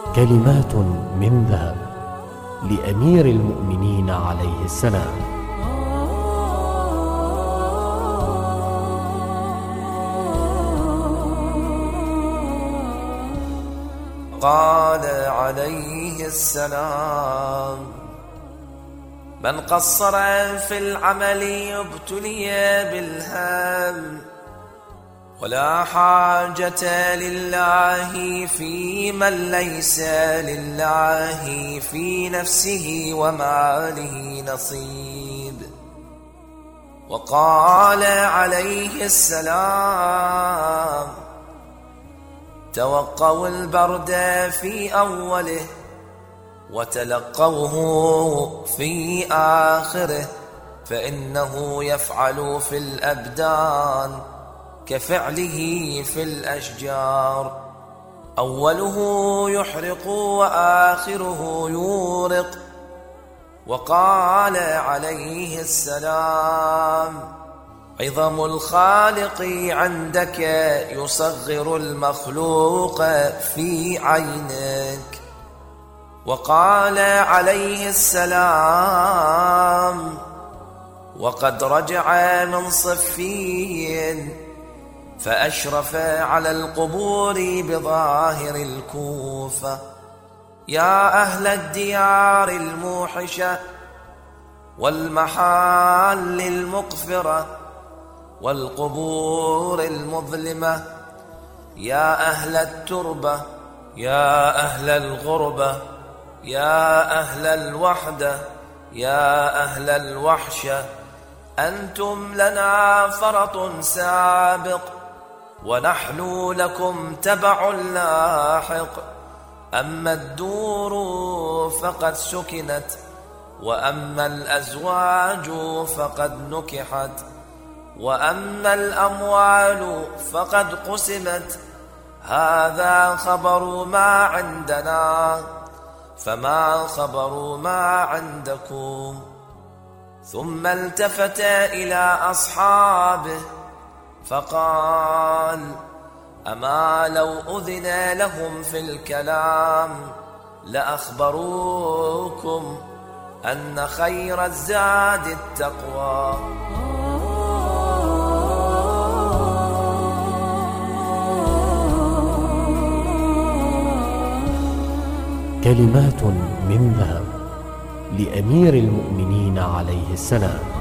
كلمات من ذهب لأمير المؤمنين عليه السلام. قال عليه السلام: من قصر في العمل ابتلي بالهم، ولا حاجة لله في من ليس لله في نفسه وماله نصيب. وقال عليه السلام: توقوا البرد في أوله وتلقوه في آخره، فإنه يفعل في الأبدان كفعله في الأشجار، أوله يحرق وآخره يورق. وقال عليه السلام: عظم الخالق عندك يصغر المخلوق في عينك. وقال عليه السلام: وقد رجع من صفين فأشرف على القبور بظاهر الكوفة: يا أهل الديار الموحشة والمحال المقفرة والقبور المظلمة، يا أهل التربة، يا أهل الغربة، يا أهل الوحدة، يا أهل الوحشة، أنتم لنا فرط سابق ونحن لكم تبع لاحق. أما الدور فقد سكنت، وأما الأزواج فقد نكحت، وأما الأموال فقد قسمت. هذا خبر ما عندنا، فما خبر ما عندكم؟ ثم التفت إلى أصحابه فقال: أما لو أذن لهم في الكلام لأخبروكم أن خير الزاد التقوى. كلمات من ذهب لأمير المؤمنين عليه السلام.